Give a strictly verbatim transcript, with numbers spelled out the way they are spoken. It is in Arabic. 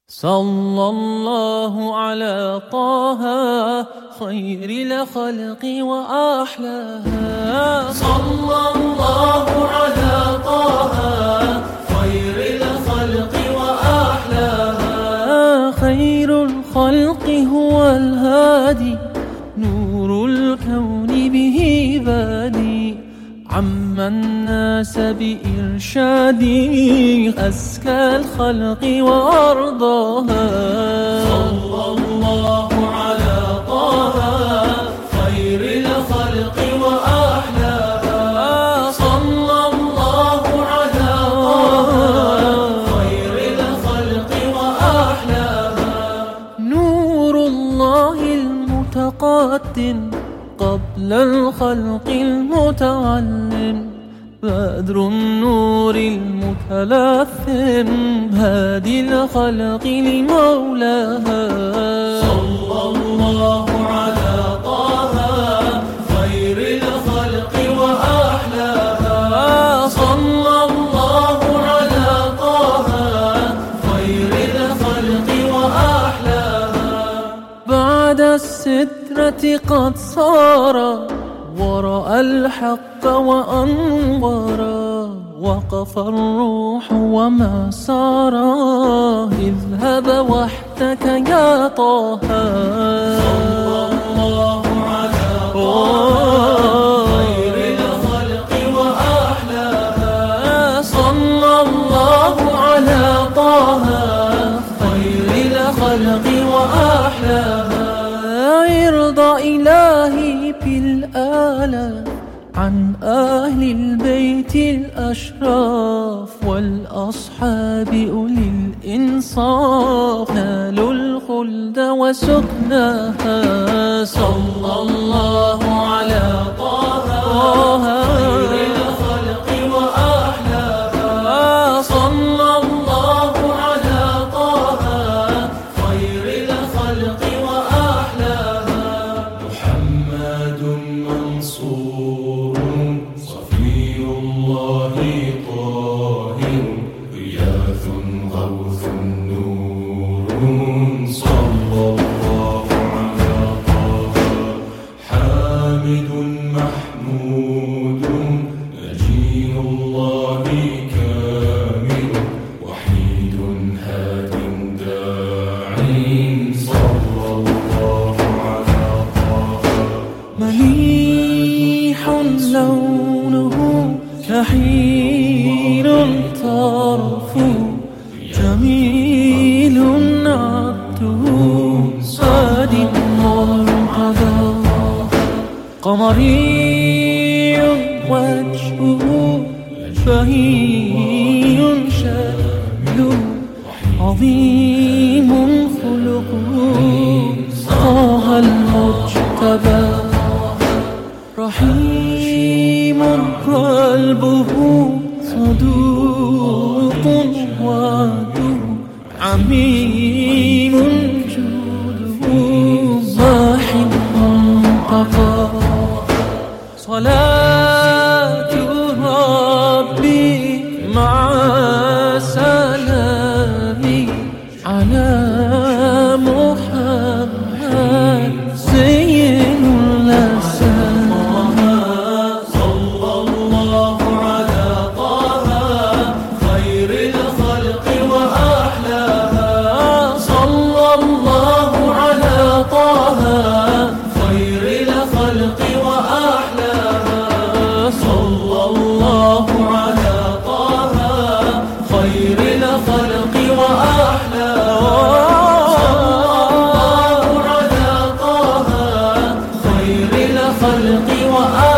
صلى الله على طه خير الخلق وأحلاها. صلى الله على طه خير الخلق وأحلاها. خير الخلق هو الهادي نور الكون به بادي عم الناس بإرشادي أزكى الخلق وأرضاها. صلى الله على طه خير الخلق وأحلاها. صلى الله على طه خير الخلق وأحلاها. نور الله المتقدم قبل الخلق المتعلم بدر النور المتلثم هادي الخلق لمولاها. صلى الله على طه خير الخلق وأحلاها. صلى الله على طه خير الخلق وأحلاها. بعد السترة قد صار ورأى الحق وأنظرا وقف الروح وما سارا اذهب وحدك يا طه. صلى الله على طه خير الخلق وأحلاها. صلى الله على طه خير الخلق وأحلاها. يرضى إلهي بالآلة عن أهل البيت الأشراف والأصحاب أولي الإنصاف نالوا الخلد وسكناها. صلى الله على طه خير الخلق وأحلاها. صلى الله على طه خير الخلق وأحلاها. محمد منصور صفي الله طاهر غياث غوث نور. صلى الله على طه حامد محمود نجي الله كامل وحيد هاد داع. صلى الله على طه مليح لونه كحيل طرفه جميل عبده صاد مرعدا قمري وجهه بهي شكله عظيم خلقه طه المجتبى رحيم قلبه صدوق وعده عميم جوده ماح منتقى. صلاة ربي مع سلامي على محمد زين الأسامي. خير الخلق وأحلاها.